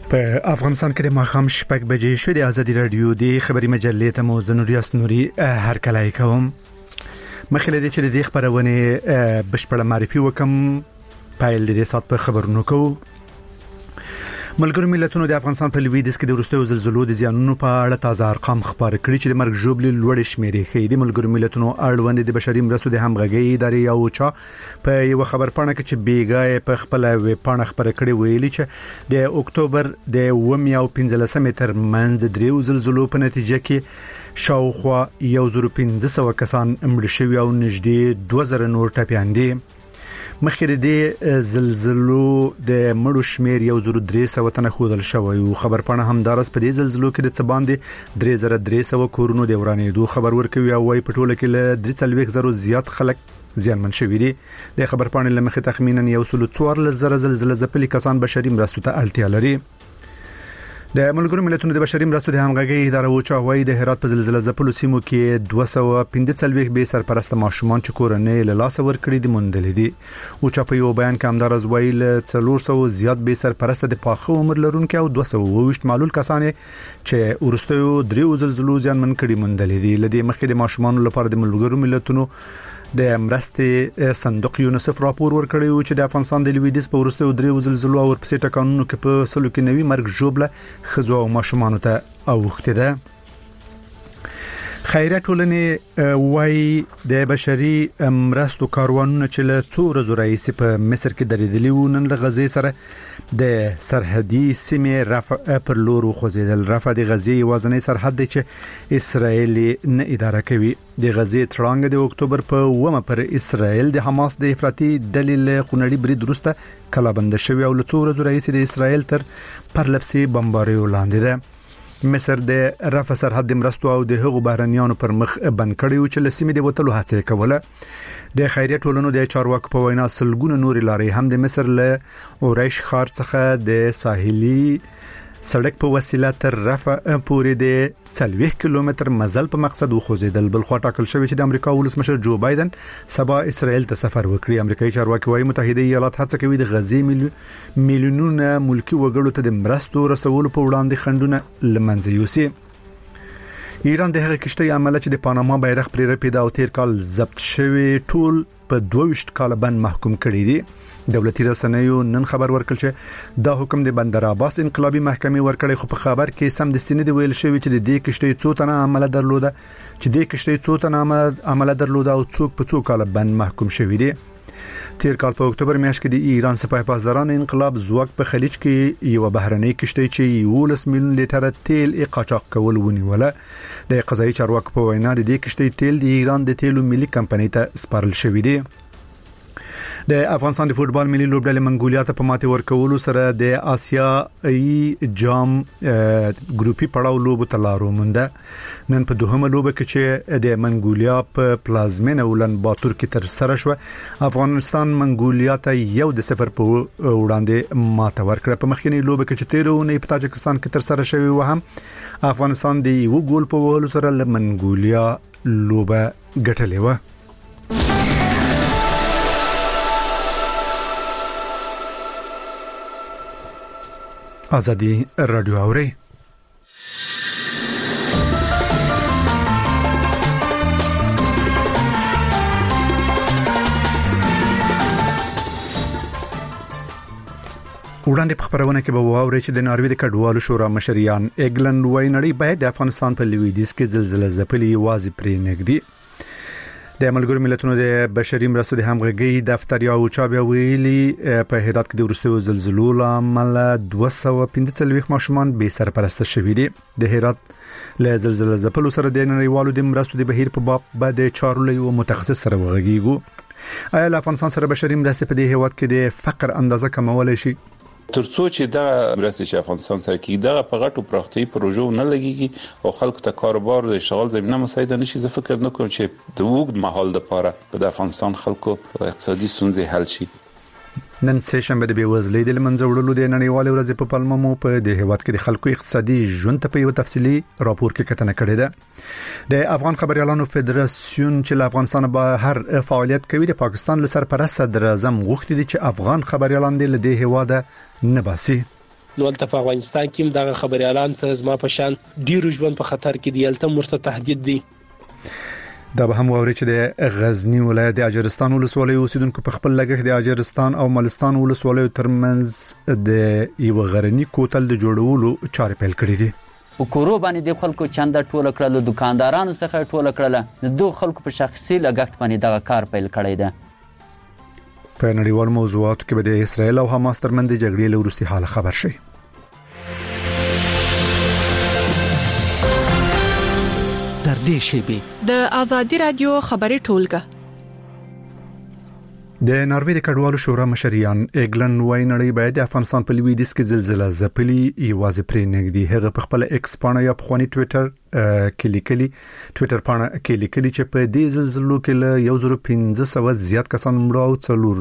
په افغانستان کې د ماښام 6 بجې شوې د ازادي رادیو د خبري مجلې ته مو زنوریاس نوري هر کله کوم مخکې د چې د خبرونه بشپړه معرفي وکم پایل د سات په خبرونو کو ملګرو ملتونو د افغانستان په لویدیځ کې د وروستیو زلزلو د زیانونو په اړه تازه ارقام خبر کړي چې د مرګ ژوبل لوړ شمیرې ښیي. د ملګرو ملتونو اړوند د بشري مرستو د همغږي ادارې او چا په یو خبر پاڼه کې چې بیګای په خپل ویب پاڼه خبر کړي ویلي چې د اکتوبر د 15 تر منځ د دریو زلزلو په نتیجه کې شاوخوا 1500 کسان مړ شوي او نږدې 2000 نور ټپيان دي. مخکې د زلزلو د مړو شمیر 1300 تنه خودل شوی او خبر پاڼه همدارس په دې زلزلو کې د څباندې 3300 کورونو د ورانېدو خبر ورکوي او وايي په ټوله کې له 33000 زیات خلک زیانمن شوي دي. د خبر پاڼې لمخې تخمیناً 1.4 زلزله ځپلي کسان بشري مرستو ته اړتیا لري. د ملګرو ملتونو د بشري مرستو د همغږي ادارې او چاوي د هرات په زلزلې ځپلو سیمو کې 215 به سرپرست ماشومان چې کورنۍ له لاس ور کړی دي مندل دي او چا په یو بیان کې همدار از ویل 400 زیات به سرپرست د پاخه عمر لرونکو او 220 معلول کسان چې ورستیو دریو زلزلو ځانمن کړي مندل دي. لدی مخکې د ماشومان لپاره د ملګرو ملتونو د مرستې صندوق یونیسف راپور ورکړی او چې د افغانستان د لویدیځ په ورستیو دریو زلزلو او ورپسې ټکانونو کې په سلو کې نوي مرګ ژوبله خزو او ماشومان ته اوخته ده. خیرات ټولنې وای د بشري مرستو کاروانونه چې له څو ورځې راځي په مصر کې درېدلي و نن غزې سره د سرحدي سیمې رفح پر لور خوځیدل. رفح د غزې وزنې سرحد دی چې اسرائیل نه اداره کوي. د غزې ترانګ د اکتوبر په 1 پر اسرائیل د حماس د افراطي ډلې له خونړي برید وروسته کلابند شوی او له څو ورځې راځي د اسرائیل تر پرلپسې بمباریو لاندې ده. مصر د رفح سرحد د مرستو او د هغو بهرنیانو پر مخ بند کړي چې لسمې د وټلو هڅه کوله. د خیریت ټولنو د چارواکو په وینا سلګونه نوري لارې هم د مصر له اورش خار څخه د ساحلي سړک په وسیله تر رفح پورې د 40 کیلومتر مزل په مقصد وخوځیدل. بل خو ټاکل شوی چې د امریکا ولسمشر جو بایدن سبا اسرائیل ته سفر وکړي. امریکایي چارواکي وايي متحده ایالات هڅه کوي د غزې میلیونونه ملکی وګړو ته د مرستو رسولو په وړاندې خندونه لمنځه یوسي. ایران د هغه کشتۍ عمله چې د پاناما بیرغ پرې رپیدا او تیر کال ضبط شوی ټول په 22 کال بند محکوم کړی دی. دولتي رسنیو نن خبر ورکړ چې دا حکم د بندر عباس انقلابي محکمې ورکړی خو په خبر کې سم دستینه دی ویل شوی چې د دې کشتۍ څو تنه عمله درلوده او څوک په څو کال بند محکوم شوی دی. تیر کال په اکتوبر میاشت کې د ایران سپاه پاسداران انقلاب ځواک په خلیج کې یو بهرنۍ کشتۍ چې 10 میلیون لیټر تیل قاچاق کول ونیوله. د قضایي چارواکو په وینا د دې کشتۍ تیل د ایران د تیلو ملي کمپنۍ ته سپارل شوی دی. د افغانستان د فوتبال ملي لوبډلې منګولیا ته په ماتې ورکولو سره د آسیایي جام ګروپي پړاو لوب ته لارو مونده. نن په دوهمه لوب کې چې د منګولیا په پلازمینه ولن باتور کې تر سره شو افغانستان منګولیا ته 1-0 په وړاندې ماته ورکړه. په مخکنی لوب کې چې 13 په تاجکستان کې تر سره شوی و هم افغانستان د یو ګول په وهلو سره له منګولیا لوب ګټلې و. ازادي رادیو اوري وړاندې په خبرونه کې به واوري چې د ناروې د کډوالو شورا مشریان اګلند وینړي باید د افغانستان په لویدیځ کې زلزلې ځپلي وازي پرې نګدي. د ملګرو ملتونو د بشري مرستو د همغږي دفتر یو چابه ویلي په هرات کې د ورستیو زلزلو لامل 215 ماشومان به سرپرست شوي دي. د هرات له زلزلې ځپلو سره د نړیوالو د مرستو د بهیر په باب بعد چارو له یو متخصص سره وغږیږو. آیا افغانستان سره بشري مرستې په دې هیواد کې د فقر اندازه کمول شي؟ ترڅو چې دا مرستې چې افغانستان سره کیږي دا په غټو پراختیايي پروژو نه لګيږي او خلکو ته کاروبار او اشتغال زمينه مساعده نشي. زه فکر نه کوم چې د وګړو مهال لپاره په افغانستان خلکو اقتصادي ستونزې حل شي. نن سه شنبه د بیوزلۍ د منځ وړلو د نړیوال ورځ په پلمه مو په د هیواد کې د خلکو اقتصادي ژوند ته په یو تفصیلی راپور کې کتنه کړې ده. د افغان خبريالانو فدراسیون چې له افغانستان به هر فعالیت کوي د پاکستان له سرپرست صدر اعظم غوښتي دي چې افغان خبريالان د هیواد نه باسي. نو تل په افغانستان کې دغه خبريالان ته زما په شان ډیر ژوند په خطر کې دی الته مرته تهدید دی. دا به هم ووري چې د غزنی ولایت د اجرستان ولسوالۍ اوسیدونکو په خپل لګښت د اجرستان او ملستان ولسوالۍ ترمنځ د یو غرنی کوتل د جوړولو چارې پیل کړې دي. وکورو باندې د خلکو چنده ټوله کړل، دکاندارانو څخه ټوله کړل، د خلکو په شخصي لګښت باندې دغه کار پیل کړی دی. په نړیوال موضوعاتو کې به د اسرایل او حماس ترمنځ د جګړې له وروستي حال خبر شي. در دې شی د آزادی رادیو خبري ټولګه د ناروې د کډوالو شورا مشریان ایګلن واینړی باید د افغانستان په لویدیځ کې زلزلہ ځپلي یوازې پرې نګدي. هغه په خپل ایکس پاڼه یا په خواني ټوئیټر کې لیکلي چې په دې زلزلو کې له 1500 زیات کسان مړه او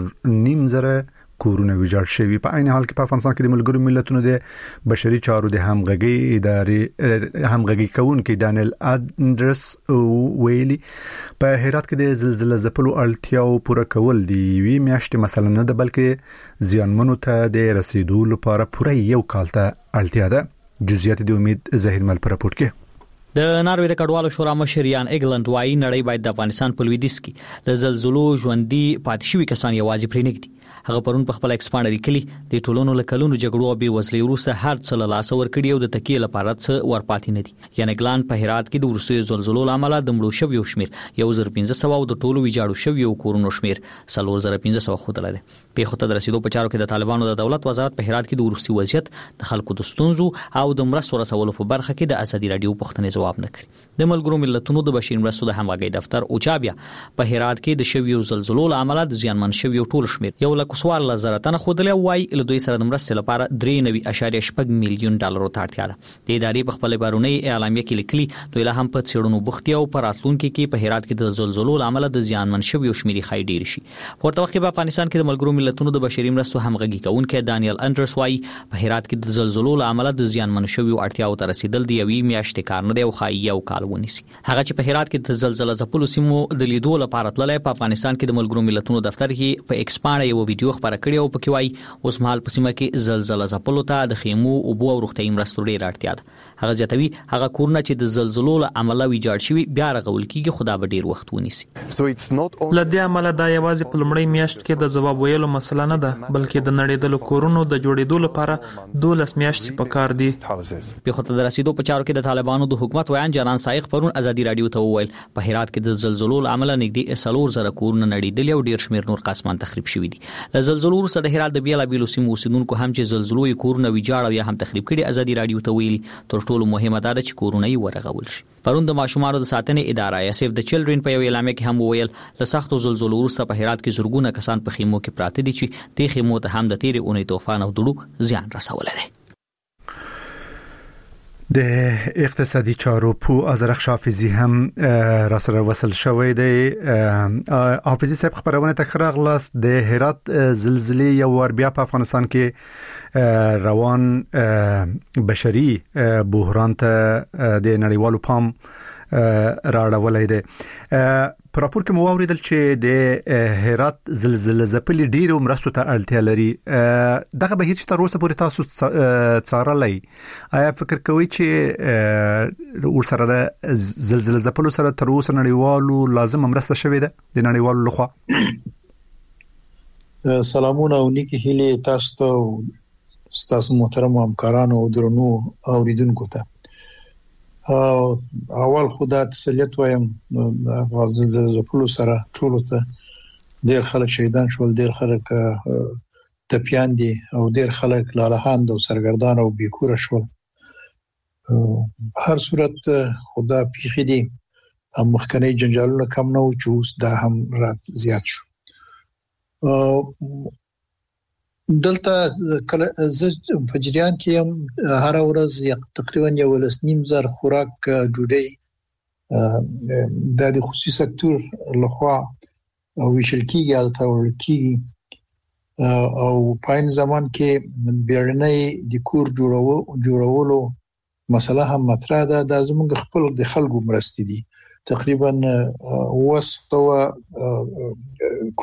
4.5 کورونه ویجاړ شوي. په عین حال کې په افغانستان کې د ملګرو ملتونو د بشري چارو د همغږي ادارې همغږي کوونکي ډانیل اندرس ویلي په هرات کې د زلزلې ځپلو اړتیاو پوره کول دی وی میاشتې مثلا نه ده بلکې زیانمنو ته د رسیدو لپاره پوره یو کال ته اړتیا ده. جزئیات د امید ظاهر مل پر راپورټ کې د ناروې د کډوالو شورا مشریان ایګلند وايي نړۍ باید د افغانستان په لویدیځ کې د زلزلو ژوندۍ پاتې شوي کسان یوازې پرې نګدي. هغه پرون په خپل ایکسپاند لیکلي د ټولونو لکلونو جګړو او بیوزلۍ وروسته هر څه له لاس ورکړي او د تکیې لپاره څه ورپاتې نه دي. یعنی ګلان په هرات کې د وروستیو زلزلو لامل د مړو شویو شمیر 1500 او د ټولو ویجاړو شویو کورونو شمیر 4500 خوده لري. په خطه د رسیدو په چارو کې د طالبانو د دولت وزارت په هرات کې د وروستي وضعیت د خلکو د ستونزو او د مرستو رسولو په برخه کې د ازادي رادیو پوښتنې جواب نه کړی. د ملګرو ملتونو د بشري مرستو د همغږي دفتر اوچا بیا په هرات کې د شویو زلزلو لامل د زیانمن شویو ټول شمیر 1,14,000 خودله وای له دوی سره د مرستې لپاره 3.8 میلیون ډالرو ته اړتیا ده. د ادارې په خپل بارونی اعلامیه کې لیکلي دوی له هم په څېړنو بوختي او په راتلونکو کې په هرات کې د زلزلو لامل د زیانمن شویو شمیر خای ډیر شي. ورته وخت په افغانستان کې د ملګرو ملتونو د بشري مرستو همغږي کوونکي دانیل اندرس وای په هرات کې د زلزلو لامل د زیانمن شویو اړتیاو ته رسیدل دی یوې میاشتې کار نه دی او خای یو کال ونیسي. هغه چې په هرات کې د زلزلې ځپلو سیمو د لیدو لپاره تللی په افغانستان کې د ملګرو ملتونو دفتر کې په ایکسپاند یو ویډیو خبره کړې او پکې وای اوس مهال په سیمه کې زلزلې ځپلو ته د خیمو او بو او روغتي مرستو ډېر اړتیا ده. هغه ځاتوي هغه کورونه چې د زلزلو له امله ویجاړ شوي بیا رغول کیږي خدا به ډېر وخت ونیسي. لدې عمله دا یوازې په لومړی میاشت کې د جواب ویلو مسله نه ده بلکې د نړیدلو کورونو د جوړېدو لپاره 12 میاشتې پکار دي. په خطه د رسیدو په چارو کې د طالبانو د حکومت ویان جانان سایق پرون ازادي رادیو ته وویل په هرات کې د زلزلو له امله نږدې 4000 کورونه نړیدل او ډېر شمیر نور قسمان تخریب شوي دي. له زلزلو وروسته د هرات د بیلابیلو سیمو اوسیدونکو هم چې زلزلو یې کورونه ویجاړ او یا هم تخریب کړي ازادي رادیو ته ویلي تر ټولو مهمه ده چې کورونه یې ورغول شي. پرون د ماشومانو د ساتنې اداره یا سیف د چلډرن په یو اعلامیه کې هم وویل له سختو زلزلو وروسته په هرات کې زرګونه کسان په خیمو کې پراته دي چې د خیمو ته هم د تیرې اونۍ طوفان او دړو زیان رسولی دی. د اقتصادي چارو په ازرخ حافظي هم را سره وصل شوی دی. حافظي صاحب خبرونه تکرار لاس د هرات زلزلې یو ور بیا په افغانستان کې روان بشري بحران ته د نړیوالو پام راړولای دی. په راپور کې مو اوریدل چې د هرات زلزلې ځپلي ډیرو مرستو ته اړتیا لري. دغه به هیڅ تر اوسه پورې تاسو څارلای آیا فکر کوئ چې ورسره د زلزلې ځپلو سره تر اوسه نړیوالو لازم مرسته شوې ده د نړیوالو لخوا؟ سلامونه او نیکی هیله تاسو ته ستاسو محترم همکارانو او درنو اوریدونکو ته. اول خدا تسلیت وایم د زلزلې ځپلو سره ټولو ته ډېر خلک شهیدان شول، ډېر خلک ټپیان دي او ډېر خلک لالهاند او سرګردان او بیکوره شول. په هر صورت خدا پیخي دي هم مخکنی جنجالونه کم نه و چې اوس دا هم رات زیات شو. دلته کله ز په جریان کې هر ورځ تقریبا 1.5 خوراک ډوډۍ د خصوصي سکتور لخوا ویشل کیږي البته ورکیږي او په زمان کې بیرنۍ د کور جوړولو مسله هم مطرح ده. د زموږ خپل د خلکو مرستې دي تقریبا 900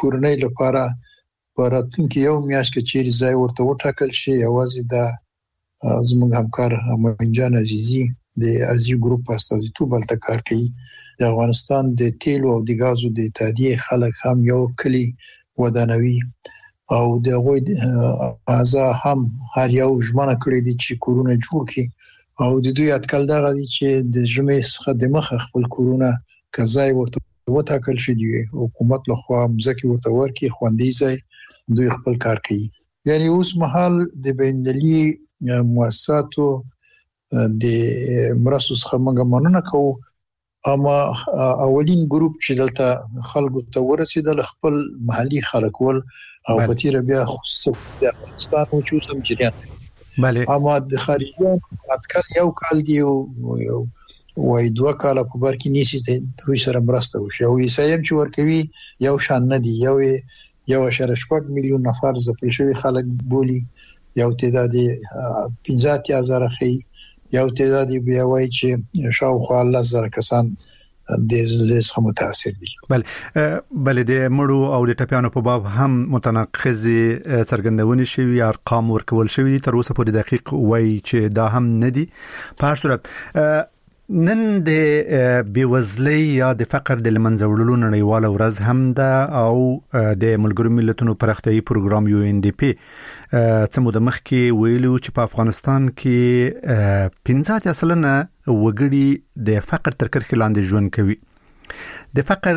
کورنۍ لپاره په راتلونکي یو میاشت کې چیرې ځای ورته وټاکل شي. یوازې د زموږ همکار امینجان عزیزی د ازیو ګروپ استازیتوب بلته کار کوي. د افغانستان د تیلو او د غازو د اتحادیې خلک هم یو کلی ودانوي او د غوي ازا هم هر یو ژمنه کړې دي چې کورونه جوړ کړي او د دوی اټکل دا غواړي چې د جمعې څخه د مخ خپل کورونه کزای ورته وټاکل شي دی حکومت له خوا مزکی ورته ورکي خوندې ځای دوی خپل کار کوي. یعنی اوس مهال د بینالمللي مؤسساتو د مراسو څخه موږ مننه کوو، اما اولین ګروپ چې دلته خلکو ته ورسېدل خپل محلي خلک ول او په تیر بیا خصوصا د افغانستان او چې سم جریان بله اما د خارجيان اټکل یو کال دی او وای دوه کال په بار کې نيسي دوی سره مرسته وشي او یې چې ورکوي یو شان نه دی یو 1.8 میلیون نفر ځپل شوی خلک بولی، یو تعداد 15,000 خي، یو تعداد بیا وای چې شاوخوا 10,000 کسان د زلزلې څخه متاثر دي. بل د مړو او د ټپيانو په باب هم متناقض څرګندونې شوی ارقام ورکول شوی تر اوسه پورې دقیق وای چې دا هم نه دي. په هر صورت نن د بیوزلۍ یا د فقر د لمنځوړلو نړیواله ورځ هم ده او د ملګرو ملتونو پراختیايي پروګرام UNDP څه د مخ کې ویلو چې په افغانستان کې 15% وګړي د فقر تر کرښې لاندې ژوند کوي. د فقر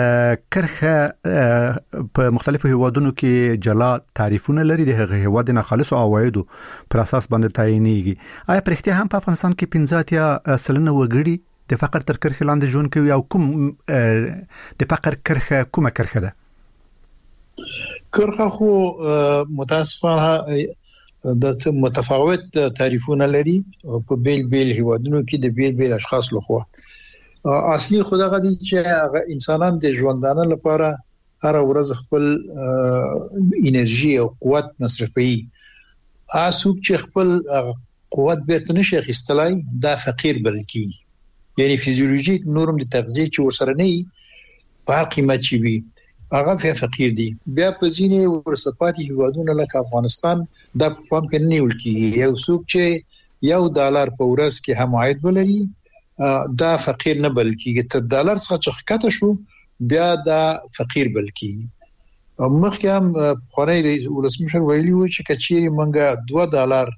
کرښه په مختلفو هیوادونو کې جلا تعریفونه لري، د هغه هیواد نه خالص عوایدو پر اساس باندې تعینېږي. آیا پرختیا هم په افغانستان کې 15% وګړي د فقر تر کرښې لاندې ژوند کوي او کوم د فقر کرښه کومه کرښه ده؟ کرښه خو متاسفانه د متفاوت تعریفونه لري په بیل هیوادونو کې د بیل اشخاص لخوا. اصلي خدای غدي چې انسانان د ژوندانه لپاره هر ورځ خپل انرژي او قوت مصرفوي. اسوب چې خپل قوت بیرته نشي اخیستلای دا فقیر بلکی، یعنی فیزیولوژیک نورم د تغذیه چې ورسره نه په هر قیمت چی وي هغه فقیر دي. بیا په ځینې ورسپاتي هیوادونو لکه افغانستان دا په پام کې نه ول کیږي. یو څوک چې $1 په ورځ کې هم عاید ولري دا فقیر نه بلکې تر $1 څخه چخکته شو بیا دا فقیر بلکې. مخکې هم خوري ولسمشر ویلي و چې کچېری منګه $2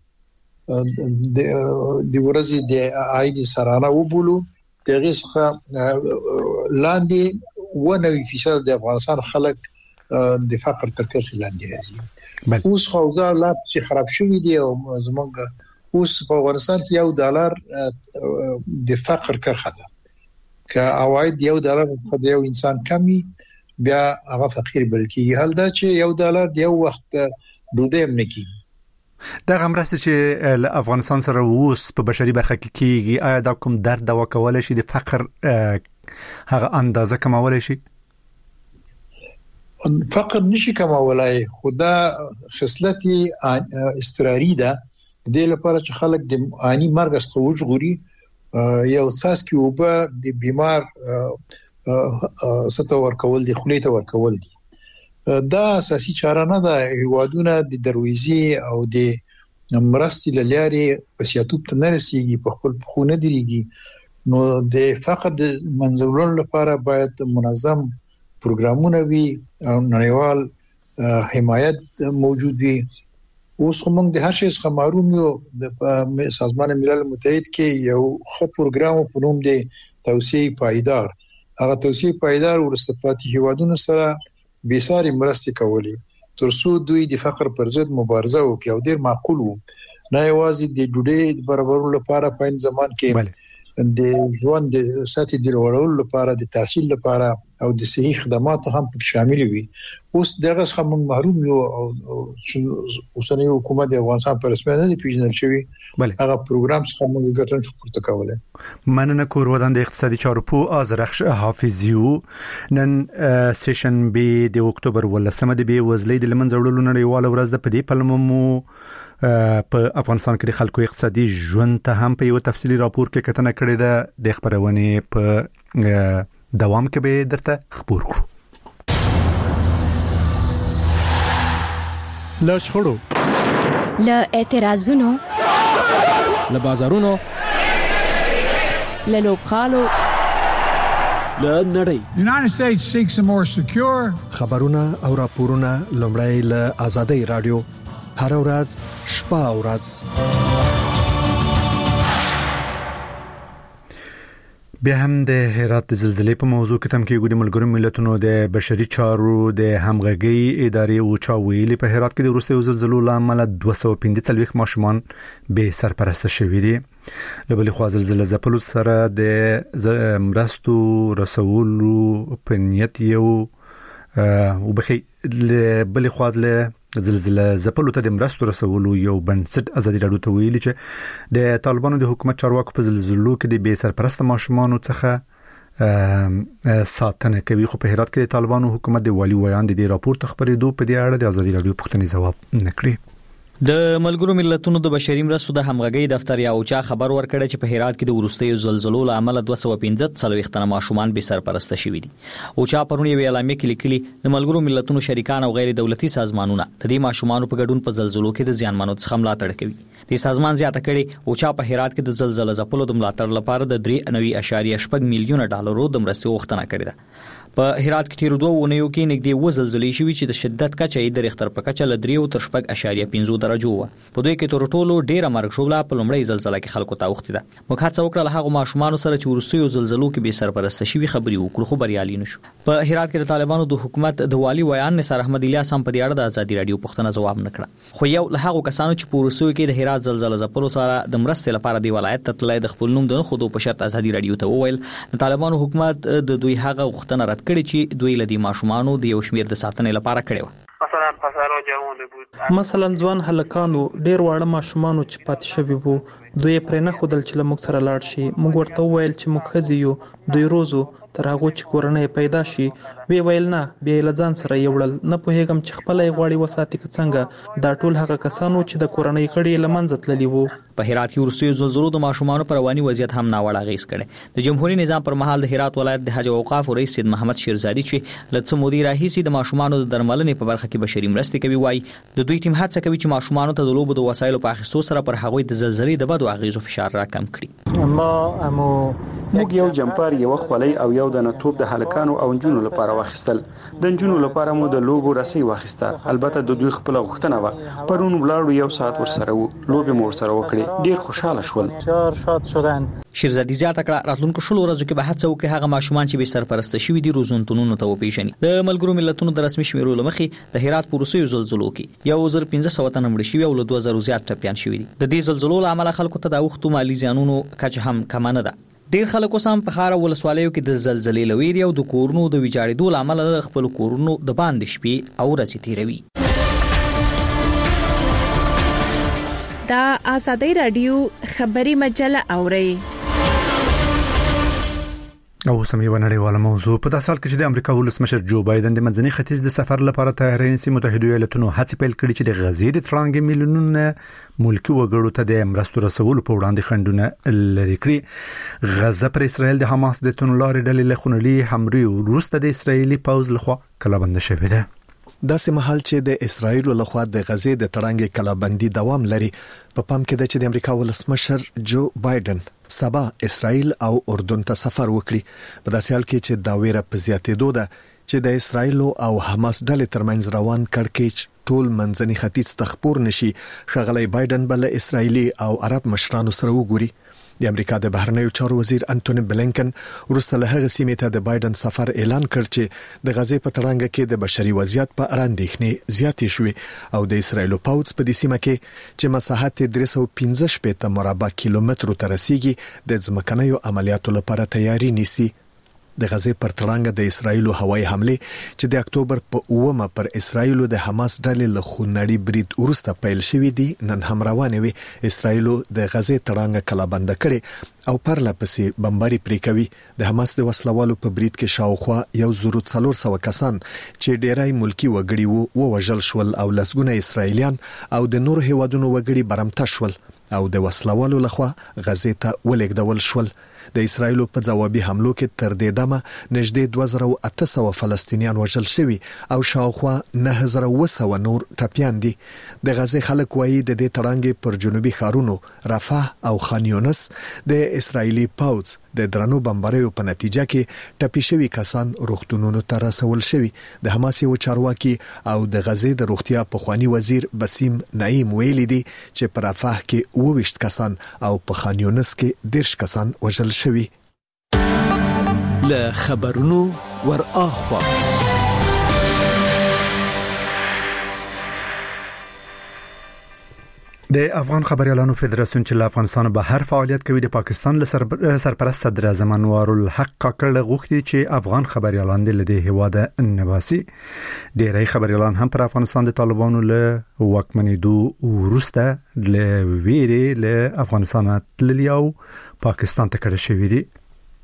د ورځې د عاید سرانه وبولو دغه څخه لاندې 90% د افغانستان خلک د فقر تر کرښې لاندې راځي. اوس خو ځا لا چې خراب شوی دی او زمونږ اوس په افغانستان کې $1 د فقر کرښه ده. که عواید $1 په یو انسان کمی بیا هغه فقیر بلکې حال دا چې $1 د یو وخت ډوډۍ هم نه کیږي. دا غمرسته چې افغانستان سره اوس په بشري برخه کې کیږي، آیا دا کوم درد دوا کولای شي د فقر هغه اندازه کمولای شي؟ فقر نشي کمولای، خدا خصلتي استراري ده د لپاره چې خلک د اني مرګ څخه وژغوري. یو ساس کې وبا د بیمار ستو ورکول دي خلیته ورکول دي. دا اساسي چاره نه ده. هیوادونه د درويزي او د مرستې لارې په سیاتوب ته نه رسیږي، په خپل خونه دريږي. نو د فقر د منځولو لپاره باید منظم پروګرامونه وي او نړیوال حمایت موجود وي. اوس موږ د هر شي څخه محروم یو. د سازمان ملل متحد کې یو خو پروګرام په نوم دی توسعه پایدار. هغه توسعه پایدار ورسپاتي هیوادونو سره بيساري مرستې کولې ترڅو دوی د فقر پر ضد مبارزه وکړي او ډیر معقول وو. نه یوازې د ډوډۍ برابرولو لپاره په این زمان کې د ژوند د ساتي د لوړولو لپاره د تحصیل لپاره او د صحي خدماتو هم پکې شامل وي. اوس دغه څخه موږ محروم یو او اوسنۍ حکومت د افغانستان پر رسمیت نه پیژندل شوی. هغه پروګرام څخه موږ ګټن شو پورته کولای. مننه کورودان د اقتصادي چارو په آزرخش حافظیو. نن سیشن بی د اکتوبر ولسمه د بی وزلۍ د لمنځوړلو نړیواله ورځ د پدې پلممو په افغانستان کې د خلکو اقتصادي ژوند ته هم په یو تفصیلی راپور کې کتنه کړې ده. د خبرونه په دوام کې به درته خبر کړو. لا شخړو، لا اعتراضونو له بازارونو، له لوبغالو، له نړۍ. United States seeks a more secure. خبرونه او راپورونه لومړی له آزادۍ رادیو هر ورځ شپه او ورځ. بیا هم د هرات د زلزلې په موضوع کې تم کې ګډ ملګرو ملتونو د بشري چارو د همغږي ادارې او چا ویلي په هرات کې د وروستیو زلزلو لامل 245 ماشومان به سرپرست شوي دي. لبلې خوا زلزلې زپلو سره د مرستو رسولو په نیت یو وبخي لبلې خوا له زلزلې زپلو ته د مرستو رسولو یو بنسټ ازادي راډیو ته ویلي چې د طالبانو د حکومت چارواکو په زلزلو کې د بې سرپرست ماشومان څخه ساتنه کوي. خو په هرات کې د طالبانو حکومت د والي ویان د راپور خبرېدو په دې اړه د ازادي راډیو پوښتنې ځواب نکړي. د ملګرو ملتونو د بشري مرستو د همغږي دفتر یا اوچا خبر ورکړی چې په هرات کې د وروستیو زلزلو لامل 215 تنه ماشومان به سرپرست شوي دي. اوچا پرون یو اعلامیه کې لیکلي د ملګرو ملتونو شریکان او غیر دولتي سازمانونه د دې ماشومان په ګډون په زلزلو کې د زیانمنو څخه ملاتړ کوي. د سازمان زیاته کړي اوچا په هرات کې د زلزلې زپلو د ملاتړ لپاره د 3.8 میلیون ډالرو د مرستې غوښتنه کړې ده. په هرات کې تیر 2 اونیو کې نږدې و زلزلې شوې چې د شدت کچه یې د ریختر په کچه ل 3.5 درجو و. په دوی کې تر ټولو ډیره مرګ شوله په لومړۍ زلزلې کې خلکو ته وخت ده. موږ هڅه وکړه له هغه ماشومان سره چې ورستیو زلزلو کې به سرپرست شوي خبري وکړو خو بریالي نشو. په هرات کې د طالبانو د حکومت د والي ویان نثار احمد الیاس هم په دې اړه د ازادي راډیو پوښتنه ځواب نکړه. خو یو له هغه کسانو چې په ورستیو کې د هرات زلزلې زپلو سره د مرستې لپاره دی ولایت ته تللی د خپل نوم د خودو په شرط ازادي راډیو ته وویل د طالبانو حکومت د دوی هغه غوښتنه رد کړې چې دوی د ماشومانو د یو شمیر د ساتنې لپاره کړي و. مثلا ځوان هلکانو ډیر واړه ماشومانو چې پاتې شوي وو دوی پرې نه خودل چې موږ سره لاړ شي. موږ ورته وویل چې موږ خزيو دوی روزو تر هغه چې کورنۍ پیدا شي. وی ویل نه بیا له ځان سره یوړل نه پوهېږم چې خپل غواړي وساتي څنګه. دا ټول هغه کسانو چې د کورنۍ کړي لمنځه تللی وو. په هرات کې ورسېو زلزلو د ماشومانو پر رواني وضعیت هم ناوړه اغیز کړي. د جمهوریت نظام پر مهال د هرات ولایت د حج او اوقاف رئیس سید محمد شیرزادي چې لڅ مودي راهیسي د ماشومانو د درملنې په برخه کې بشري مرستې کوي وایي د دوی ټیم هڅه کوي چې ماشومانو ته د لوبو د وسایلو په اخیستو سره پر هغوی د زلزلې د بدو اغیزو فشار را کم کړي. موږ یو جمپر یو خولۍ او یو د نتوب د هلکانو او انجونو لپاره واخیستل. د انجونو لپاره مو د لوبو رسۍ واخیسته. البته د دوی خپل غوښتنه و. پرون ولاړو یو ساعت ورسره وو. لوبې مو ورسره وکړې. ډیر خوشاله شول. شیرزادي زیاته کړه راتلونکو شلو ورځو کې به هڅه وکړي هغه ماشومان چې به سرپرست شوي دي روزنتونونو ته وپیژني. د ملګرو ملتونو د رسمي شمیرو لمخې د هرات په وروستیو زلزلو کې 1500 تنه مړه شوي او له 2000 زیات ټپیان شوي دي. د دې زلزلو له امله خلکو ته د وختو مالی زیانونو کچه هم کم نه ده. ډیر خلک اوسم په خار ولسوالیو کې د زلزلې لویری او د کورونو د ویجاړېدو لامل خپل کورونو د باندې شپې او ورځې تیروي. دا آزادی رادیو خبري مجله اوري. او سمې ونړیواله موضوع په داسې حال کې چې د امریکا ولسمشر جو بایدن د منځني ختیځ د سفر لپاره تهران سي متحده ایالاتونو هڅې پیل کړې چې د غزې د ترانګ میلیونونه ملکی وګړو ته د مرستو رسولو په وړاندې خنډونه لري کړی. غزه پر اسرائیل د حماس د تنلارې ډلې له خونړي حملې وروسته د اسرائیلي پوځ لخوا کلابند شوې ده. داسې مهال چې د اسرایل لخوا د غزې د تړانګ کلابندي دوام لري په پام کې د چې د امریکا ولسمشر جو بایدن سبا اسرائیل او اردن ته سفر وکړي. په داسې حال کې چې دا ویره په زیاتېدو ده چې د اسرایل او حماس ډلې ترمنځ روان کړکېچ ټول منځني ختیځ تخپور نشي. ښاغلی بایدن بل اسرایلی او عرب مشرانو سره وګوري. د امریکا د بهرنیو چارو وزیر انټونی بلینکن وروسته له هغه سیمې ته د بایدن سفر اعلان کړ چې د غزې په تړانګ کې د بشري وضعیت په اړه اندېښنې زیاتې شوې او د اسرایل پوځ په دې سیمه کې چې مساحت 315 مربع کیلومترو ته رسیدي د ځمکنیو عملیاتو لپاره تیاری نیسي. د غزې پر تړانګ د اسرایل هوایي حمله چې د اکتوبر په 9 پر اسرایل د حماس ډلې له خونړي برید وروسته پیل شوې دي نن هم روانه وي. اسرایل د غزې تړانګ کلابند کړي او پرله پسې بمباري پرې کوي. د حماس د وسلوالو په برید کې شاوخوا 1400 کسان چې ډیرای ملکی وګړي وو وژل شول او لسګونه اسرایلیان او د نور هیوادونو وګړي برمته شول او د وسلوالو لخوا غزې ته ولېږدول شول. د اسرایل په ځوابي حملو کې تر دې دمه نږدې 2800 فلسطینیان وژل شوي او شاوخوا 9200 نور ټپيان دي. د غزه خلک وایي د دې تړانګې پر جنوبي ښارونو رفح او خان یونس د اسرایلی پوځ د درنو بمباریو په نتیجه کې ټپي شوي کسان روغتونونو ته رسول شوي. د حماس یو چارواکي او د غزې د روغتیا پخوانی وزیر بسیم نعیم ویلي دي چې په رفح کې 22 کسان او په خان یونس کې 10 کسان وژل شوي. له خبرونو ور اخوا د افغان خبريالانو فدراسیون چې له افغانستان بهر فعالیت کوي د پاکستان له سرپرست صدر اعظم انوار الحق کاکړ غوښتي چې افغان خبريالان د لدې هواده نباسي. ډېری خبريالان هم پر افغانستان د طالبانو له واکمنېدو وروسته له ویري له افغانستان تللی او پاکستان ته کډه شوي دي.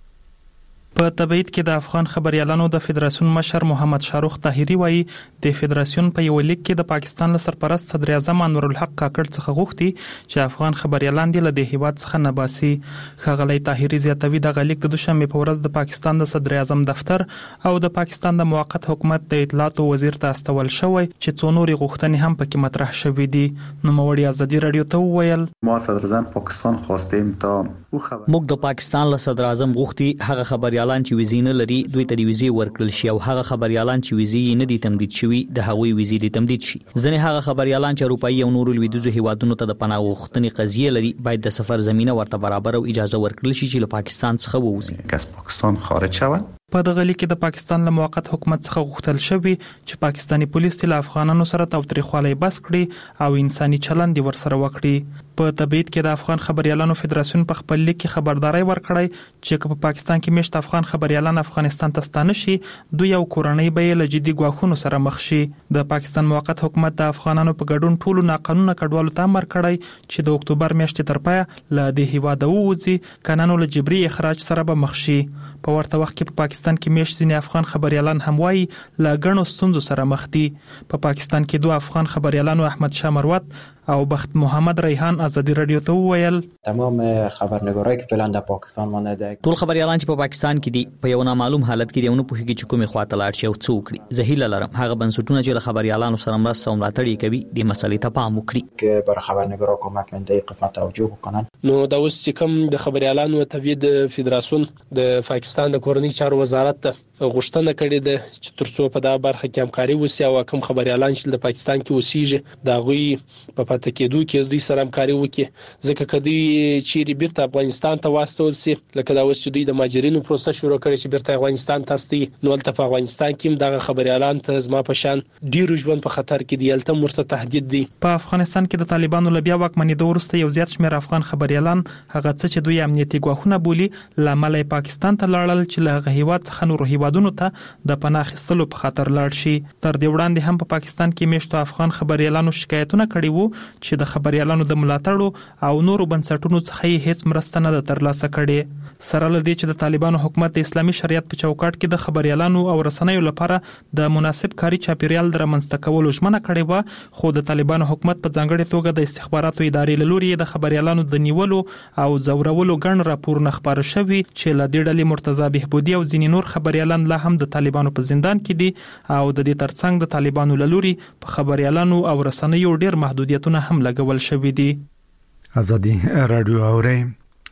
په تبعید کې د افغان خبريالانو د فدراسیون مشر محمد شاروخ طاهری وایي د فدراسیون په یو لیک کې د پاکستان له سرپرست صدر اعظم انور الحق کاکړ څخه غوښتي چې افغان خبريالان د لدې هیواد څخه نباسي. ښاغلی طاهری زیاتوي د غلیک د دوشنبه په ورځ د پاکستان د صدر اعظم دفتر او د پاکستان د موقت حکومت د اطلاعات وزیر ته استول شوی چې څو نورې غوښتنې هم پکې مطرح شوې دي. نو موړي ازادي رادیو ته وویل ما صدر اعظم پاکستان خواستیم تا موږ د پاکستان له صدر اعظم غوښتي هغه خبريالان چې ویزې نه لري دوی ته د ویزې ورکړل شي او هغه خبريالان چې ویزې نه دي تمدید شوي د هغوی ویزې دي تمدید شي. ځنې هغه خبريالان چې اروپایي او نورو لویدیځو هیوادونو ته د پناه غوښتنې قضیه لري باید د سفر زمينه ورته برابر او اجازه ورکړل شي چې له پاکستان څخه ووځي. که از پاکستان خارج شوند په دغه لیک کې د پاکستان له موقت حکومت څخه غوښتل شوی چې پاکستانی پولیس له افغانانو سره تاوتریخوالی بس کړي او انساني چلند ورسره وکړي. په تبعید کې د افغان خبريالانو فدراسیون په خپل لیک کې خبرداري ورکړی چې په پاکستان کې مشت افغان خبريالان افغانستان ته ستانه شي دوی یو کورنۍ به له جدي ګواښونو سره مخ شي. د پاکستان موقت حکومت د افغانانو په ګډون ټولو ناقانونه کډوالو ته امر کړی چې د اکتوبر میاشتې تر پایه له دې هیواده ووځي کنانو له جبري اخراج سره به مخ شي. په ورته وخت کې په پاکستان کې میش ځینې افغان خبريالان هم وایي له ګڼو ستونزو سره مخ دي. په پاکستان کې دوه افغان خبريالانو احمد شاه مروت او بخت محمد ریحان ازادي رادیو ته وویل تمام خبرنگارای که فعلا در پاکستان مانده ټول خبريالان چې په پاکستان کې دي په یو نامعلوم حالت کې دیونه په هیڅ کومه خواته لاړ شي او څوک لري زهیل لرم هغه بنسټونه چې له خبريالانو سره مرسته او ملاتړ کوي د مسلې ته پام وکړي که بر خبرنگارا کمک منده قسمت توجه وکنن. نو دا اوس چې کوم د خبريالانو تبعید فدراسیون د پاکستان د کورنۍ چارو وزارت ته غوښتنه کړې ده چې ترڅو په دا برخه کې همکاري وشي او کوم خبريالان چې د پاکستان کې اوسېږي دا غوي په پاتې کېدو کې دوی سره همکاري وکړي ځکه کدی چې بیرته افغانستان ته واستول شي لکه دا اوس دوی د ماجرینو پروسس شروع کړي چې بیرته افغانستان ته استي نو ولته په افغانستان کې دغه خبريالان ته زما په شان ډیرو ژوند په خطر کې دی الته مرته تهدید دي. په افغانستان کې د طالبانو له بیا واکمنېدو وروسته یو زیات شمېر افغان خبريالان هغه څه چې دوی امنیتي ګواښونه بولي لامل پاکستان ته لاړل چې له هیواد څخه نور هیوادونو ته د پناه اخیستلو په خاطر لاړ شي. تر دې وړاندې هم په پاکستان کې میشتو افغان خبريالانو شکایتونه کړي وو چې د خبريالانو د ملاتړ او نورو بنسټونو څخه هیڅ مرسته نه ترلاسه کړي. سره له دې چې د طالبانو حکومت د اسلامي شریعت په چوکاټ کې د خبريالانو او رسنیو لپاره د مناسب کاري چاپیریال درمنځته کولو ژمنه کړې و خو د طالبانو حکومت په ځانګړي توګه د استخباراتو ادارې له لوري د خبريالانو د نیولو او زورولو ګڼ راپورونه خبره شوي چې له دې ډلې مرتضی بهبودي او ځینې نور خبريالان لا هم د طالبانو په زندان کې دي او د دې ترڅنګ د طالبانو له لوري په خبريالانو او رسنیو ډېر محدودیتونه هم لګول شوي دي. ازادي رادیو اوري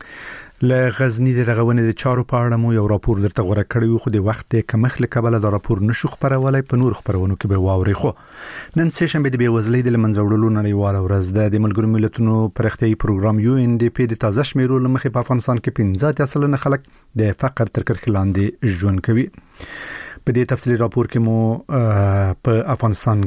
له غزنی د رغونې د چارو په اړه مو یو راپور درته غوړه کړی خو د وخت کمښت له کبله د راپور نشو خبرولای په نور خبرونو کې به واوري. خو نن سه شنبه د بیوزلۍ د منځوړلو نړیواله ورځ د ملګرو ملتونو پرختیايي پروګرام UNDP د تازه شمیرو لمخې په افغانستان کې 15% خلک د فقر تر کرښې لاندې ژوند کوي. په دې تفصیلي راپور کې مو په افغانستان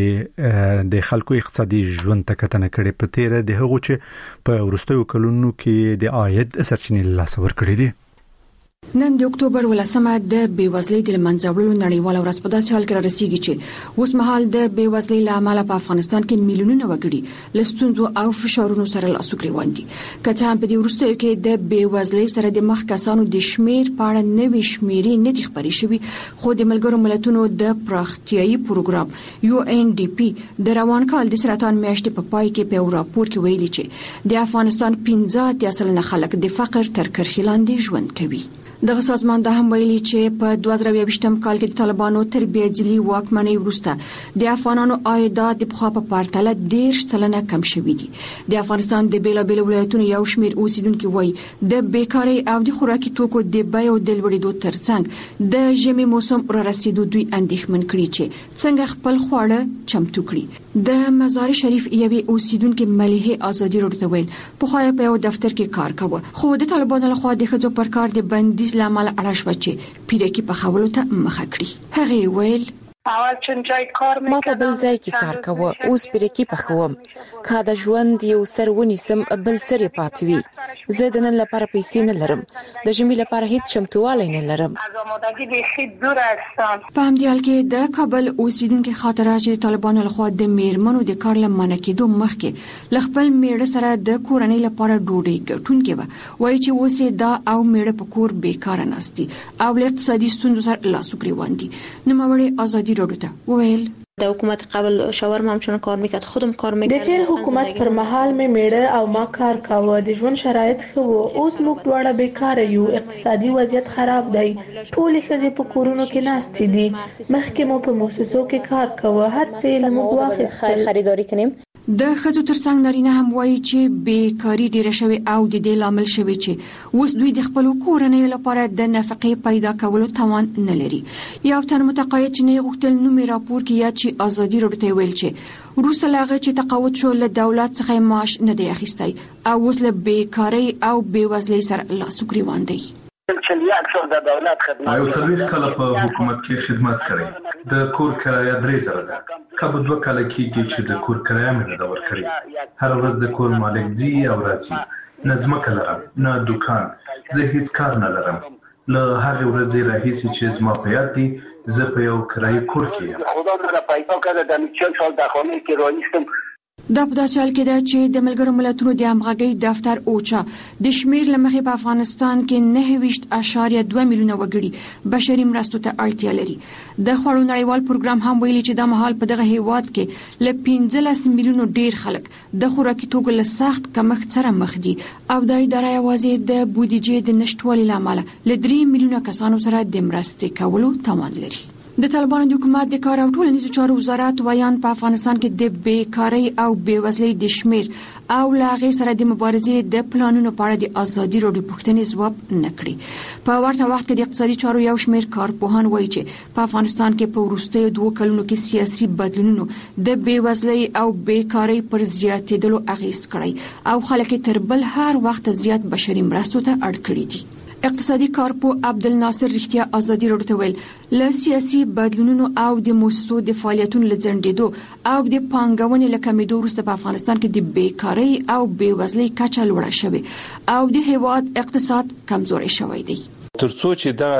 کې د خلکو اقتصادي ژوند ته کتنه کړې په تیر د هغو چې په وروستیو کلونو کې د عاید سرچینې لاس ورکړې دي. نن د اکتوبر 18 د بیوزلۍ د منځوړلو نړیواله ورځ په داسې حال کې رسیدي چې اوس مهال د بیوزلۍ له امله په افغانستان کې میلیونونه وګړي له ستونزو او فشارونو سره لاس او ګریوان دي. که څه هم په دې وروستیو کې د بیوزلۍ سره د مخ کسانو د شمیر په اړه نوې شمیرې نه دي خبرې شوې، خو د ملګرو ملتونو د پراختیایي پروګرام UNDP د روان کال د سرطان میاشتې په پای کې په راپور کې ویلي چې د افغانستان 15% خلک د فقر تر کرښې لاندې ژوند کوي. دغه سازمان د هم ویلي چې په 2020م کال کې د طالبانو تر بیځلي واکمنۍ وروسته د افغانانو عایدات د پخوا په پرتله 10% کم شوي دي. د افغانستان د بیلابیل ولایتونو یو شمېر اوسیدونکو وایي د بیکارۍ او د خوراکي توکو د بیو د لوړېدو ترڅنګ د ژمي موسم را رسیدو دوی اندېښمن کړي چې څنګه خپل خواړه چمتو کړي. د مزار شریف یوې اوسیدونکو مليحه ازادي راډیو ته ویل په یو دفتر کې کار کاوه، خو د طالبانو لخوا د ښځو پر کار د بندیز لامل اړه شو چې پیرکی په خولو ته مخه کړی. هغه ویل ما په بل ځای کې کار کوه، اوس پیرکی په خوم، که د ژوند یو سر ونیسم بل سر پاتې وي. زه د نن لپاره پیسې نه لرم، د ژمي لپاره هیڅ چمتووالی نه لرم. په همدې حال کې د کابل اوسیدونکو خاطره چې طالبانو لخوا د میرمنو د کار لمنه کېدو مخکې ل خپل میړه سره د کورنۍ لپاره ډوډۍ ګټونکې و، وایي چې اوس دا او میړه په کور بیکاره ناستي او له اقتصادي ستونزو سره لاس او ګریوان دي. نوموړی ازادي راډیو ویل د حکومت قبل شاورما همچنان کار میکرد، خودم کار میکردم. د تیر حکومت پر مهال می میړه او ما کار کاوه، د ژوند شرایط ښه وو. اوس موږ دواړه بیکاره یو، اقتصادي وضعیت خراب دی، ټول ښځې په کورونو کې ناستې دي. مخکې مو په مؤسسو کې کار کاوه، هر څه له موږ واخیستل. خریداري کنیم. د ښځو ترڅنګ نارینه هم وایي چې بیکاری ډیره شوې او د دې لامل شوی چې اوس دوی د خپل کورنۍ لپاره د نفقې پیدا کولو توان نه لري. یو تن متقاعد چې نه غوښتل نومي راپور کې یاد چې ازادي راډیو ویل چې وروسته لاغه چې تقاعد شو له دولت څخه معاش نه دی اخیستی او اوس له بیکاری او بیوزلۍ سره لاس او ګریوان دی. یو څلوېښت کاله په حکومت کې خدمت کړی، د کور کرایه 3000 ده. کله 2 کاله کېږي چې د کور کرایه مې نه ده ورکړې. هر ورځ د کور مالک ځي او راځي، نه ځمکه لرم نه دکان، زه هیڅ کار نه لرم. له هغې ورځې راهیسې چې زما په یاد دي زه په یو کرایي کور کې یم. دا په داسې حال کې ده چې د ملګرو ملتونو د همغږۍ دفتر اوچا د شمیر لمخې په افغانستان کې 9.2 میلیونه وګړي بشري مرستو ته اړتیا لري. د خوړو نړیوال پروګرام هم ویلي چې د مهال په دغه هیواد کې ل 15 میلیونو ډیر خلک د خوراکي توکو له سخت کمښت سره مخ دي او د ادارې یوازې د بودیجې د نشټوالي لامل ل 3 میلیونه کسانو سره د مرستې کولو توان لري. د طالبانو د حکومت د کار او ټولنیزو چارو وزارت ویان په افغانستان کې د بیکاری او بیوزلۍ د شمیر او لاغې سره د مبارزې د پلانونو په اړه د ازادي راډیو پوښتنې ځواب نه کړی. په ورته وخت کې د اقتصادي چارو یو شمیر کارپوهان وایي چې په افغانستان کې په وروستیو 2 کلونو کې سیاسي بدلونونو د بیوزلۍ او بیکاری پر زیاتېدلو اغیز کړی او خلک تر بل هر وخت زیات بشري مرستو ته اړ کړي دي. اقتصادي کارپو عبدالناصر رښتیا ازادي راډیو ته ویل له سیاسي بدلونونو او د مؤسسو د فعالیتونو لځنډېدو او د پانګونې له کمېدو وروسته په افغانستان کې د بیکاری او بیوزلۍ کچه لوړه شوې او د هیواد اقتصاد کمزوري شوی دی. ترڅو چې دا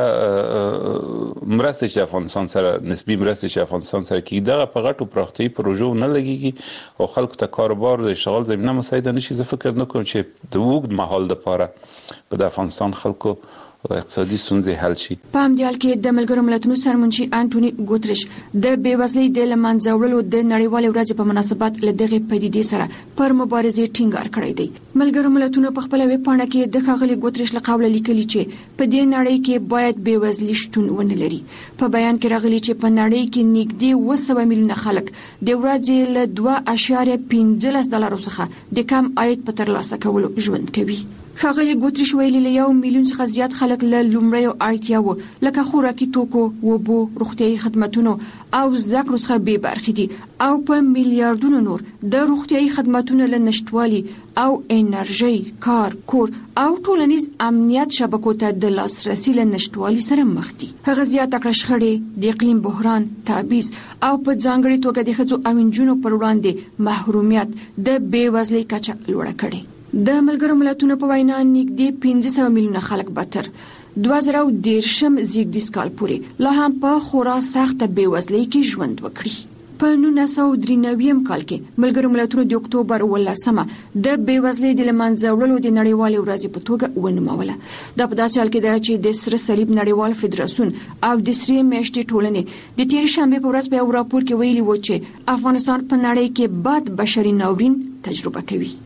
مرسته چې افغانستان سره نسبی مرسته چې افغانستان سره کیږي دا په غټو پراختیایي پروژو نه لګيږي او خلکو ته کاروبار د اشتغال زمينه مساعده نشي. زه فکر نه کوم چې د وګړو مهال لپاره په افغانستان خلکو اقتصادي ستونزې حل شي. په همدې حال کې د ملګرو ملتونو سرمنشي انټونی ګوتریش د بیوزلۍ د لمنځه وړلو د نړیوالې ورځې په مناسبت له دغه پدیدې سره پر مبارزې ټینګار کړی دی. ملګرو ملتونو په خپل ویب پاڼه کې د ښاغلي ګوتریش له قوله لیکلي چې په دې نړۍ کې باید بیوزلۍ شتون ونه لري. په بیان کې راغلي چې په نړۍ کې نږدې 200 میلیونه خلک د ورځې له $2.15 څخه د کم عاید په ترلاسه کولو ژوند کوي. ښاغلي ګوتریش ویلي له 1 میلیون څخه زیات خلک له لومړیو اړتیاوو لکه خوراکي توکو، اوبو، روغتیايي خدماتونو او زده کړو څخه بې برخې دي او په میلیارډونو نور د روغتیايي خدماتونو له نشټوالي او انرژي، کار، کور او ټولنیز امنیت شبکو ته د لاسرسي له نشټوالي سره مخ دي. هغه زیاته کړه شخړې، د اقلیم بحران، تبعیض او په ځانګړي توګه د ښځو او نجونو پر وړاندې محرومیت د بیوزلۍ کچه لوړه کړې. د ملګرو ملتونو په وینا نږدې 1500 میلیونه خلک به تر 2013 زیږدیز کال پورې لا هم په خورا سخت بیوزلۍ کې ژوند وکړي. په 1993 کال کې ملګرو ملتونو د اکتوبر 18مه د بیوزلۍ د لمنځه وړلو د نړیوالې ورځې په توګه ونوموله. دا په داسې حال کې ده چې د سره صلیب نړیوال فدراسیون او د سرې میاشتې ټولنې د تیر شنبه په ورځ په یو راپور کې ویلي و چې افغانستان په نړۍ کې بد بشري ناورین تجربه کوي.